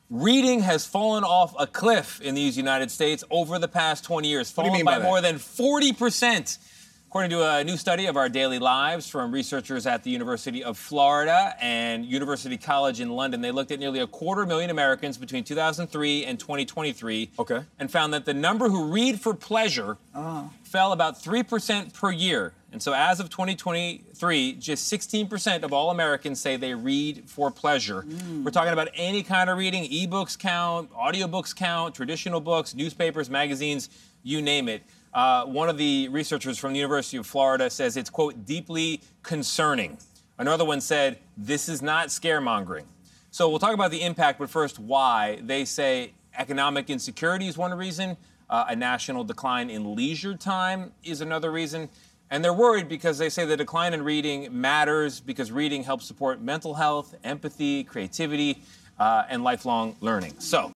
Reading has fallen off a cliff in these United States over the past 20 years, fallen by more than 40%. According to a new study of our daily lives from researchers at the University of Florida and University College in London, they looked at nearly 250,000 Americans between 2003 and 2023 and found that the number who read for pleasure fell about 3% per year. And so as of 2023, just 16% of all Americans say they read for pleasure. We're talking about any kind of reading. Ebooks count, audiobooks count, traditional books, newspapers, magazines, you name it. One of the researchers from the University of Florida says it's, quote, deeply concerning. Another one said, this is not scaremongering. So we'll talk about the impact, but first, why. They say economic insecurity is one reason. A national decline in leisure time is another reason. And they're worried because they say the decline in reading matters because reading helps support mental health, empathy, creativity, and lifelong learning. So